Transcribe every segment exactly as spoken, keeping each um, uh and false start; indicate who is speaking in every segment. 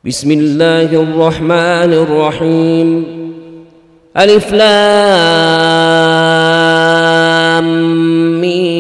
Speaker 1: بسم الله الرحمن الرحيم. ألف لام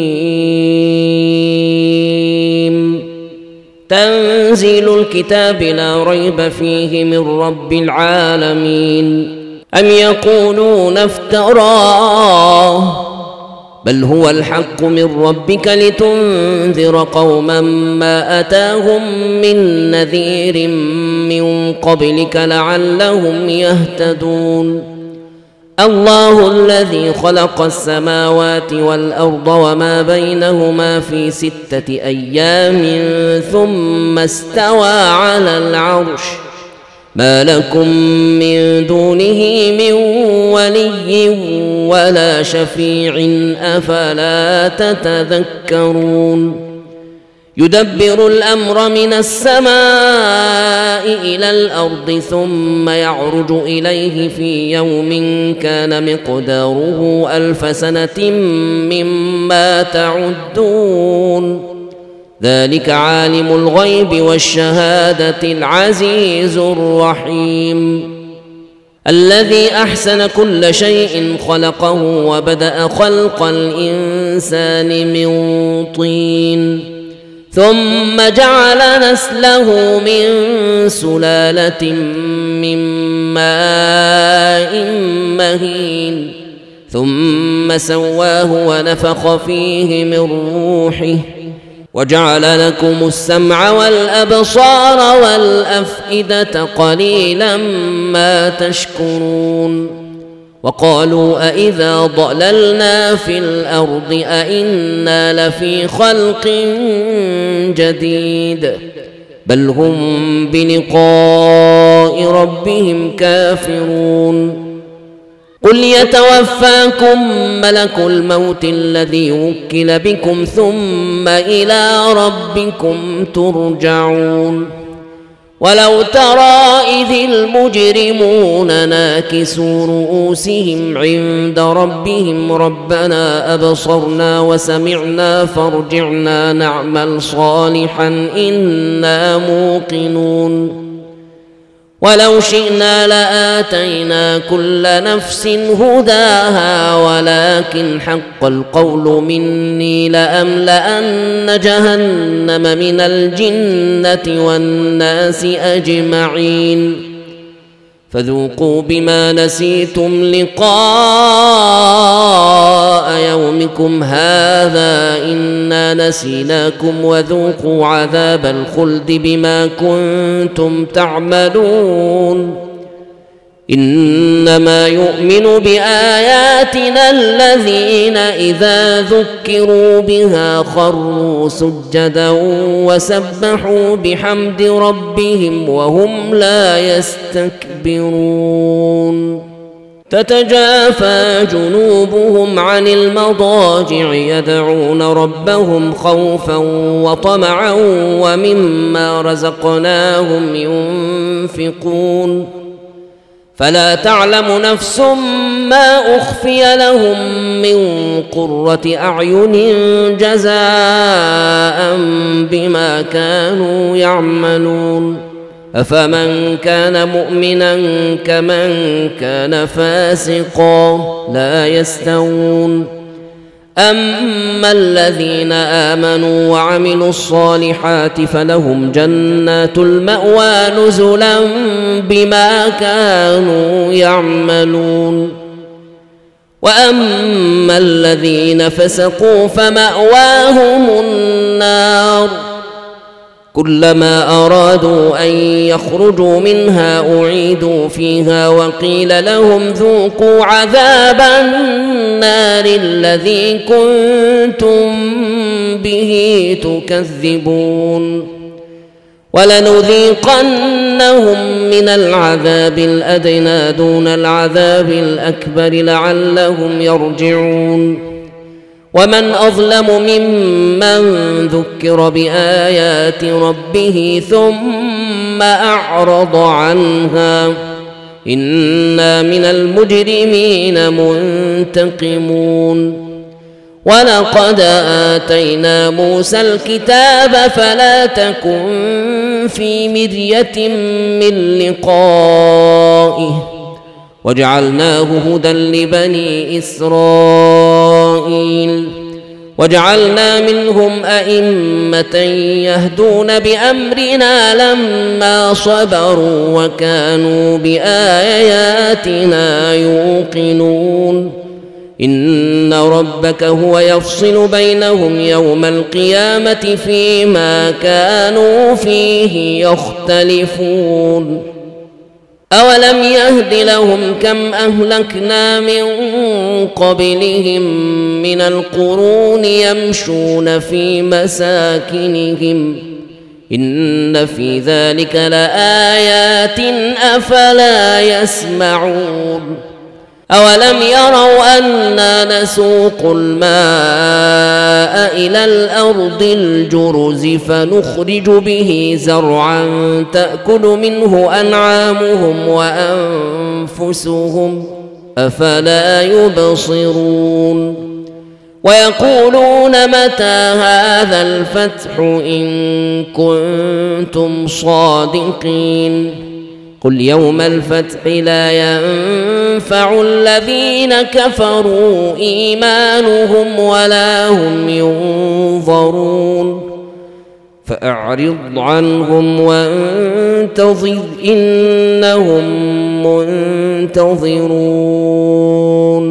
Speaker 1: ميم. تنزيل الكتاب لا ريب فيه من رب العالمين. أم يقولون افتراه بل هو الحق من ربك لتنذر قوما ما أتاهم من نذير من قبلك لعلهم يهتدون. الله الذي خلق السماوات والأرض وما بينهما في ستة أيام ثم استوى على العرش ما لكم من دونه من ولي ولا شفيع أفلا تتذكرون. يدبر الأمر من السماء إلى الأرض ثم يعرج إليه في يوم كان مقداره ألف سنة مما تعدون. ذلك عالم الغيب والشهادة العزيز الرحيم. الذي أحسن كل شيء خلقه وبدأ خلق الإنسان من طين ثم جعل نسله من سلالة من ماء مهين ثم سواه ونفخ فيه من روحه وجعل لكم السمع والأبصار والأفئدة قليلا ما تشكرون. وقالوا أإذا ضللنا في الأرض أإنا لفي خلق جديد بل هم بلقاء ربهم كافرون. قل يتوفاكم ملك الموت الذي وكل بكم ثم إلى ربكم ترجعون. ولو ترى إذ المجرمون ناكسوا رؤوسهم عند ربهم ربنا أبصرنا وسمعنا فارجعنا نعمل صالحا إنا موقنون. ولو شئنا لآتينا كل نفس هداها ولكن حق القول مني لأملأن جهنم من الجنة والناس أجمعين. فذوقوا بما نسيتم لقاء يومكم هذا إنا نسيناكم وذوقوا عذاب الخلد بما كنتم تعملون. إنما يؤمن بآياتنا الذين إذا ذكروا بها خروا سجدا وسبحوا بحمد ربهم وهم لا يستكبرون. تتجافى جنوبهم عن المضاجع يدعون ربهم خوفا وطمعا ومما رزقناهم ينفقون. فلا تعلم نفس ما أخفي لهم من قرة أعين جزاء بما كانوا يعملون. أفمن كان مؤمنا كمن كان فاسقا لا يستوون. أما الذين آمنوا وعملوا الصالحات فلهم جنات المأوى نزلا بما كانوا يعملون. وأما الذين فسقوا فمأواهم النار كلما أرادوا أن يخرجوا منها أعيدوا فيها وقيل لهم ذوقوا عذاب النار الذي كنتم به تكذبون. ولنذيقنهم من العذاب الأدنى دون العذاب الأكبر لعلهم يرجعون. ومن أظلم ممن ذكر بآيات ربه ثم أعرض عنها إنا من المجرمين منتقمون. ولقد آتينا موسى الكتاب فلا تكن في مرية من لقائه وجعلناه هدى لبني إسرائيل وجعلنا منهم أئمة يهدون بأمرنا لما صبروا وكانوا بآياتنا يوقنون إن ربك هو يفصل بينهم يوم القيامة فيما كانوا فيه يختلفون أولم يهد لهم كم أهلكنا من قبلهم من القرون يمشون في مساكنهم إن في ذلك لآيات أفلا يسمعون أولم يروا أنا نسوق الماء إلى الأرض الجرز فنخرج به زرعا تأكل منه أنعامهم وأنفسهم أفلا يبصرون ويقولون متى هذا الفتح إن كنتم صادقين قل يوم الفتح لا ينفع الذين كفروا إيمانهم ولا هم ينظرون فأعرض عنهم وانتظر إنهم منتظرون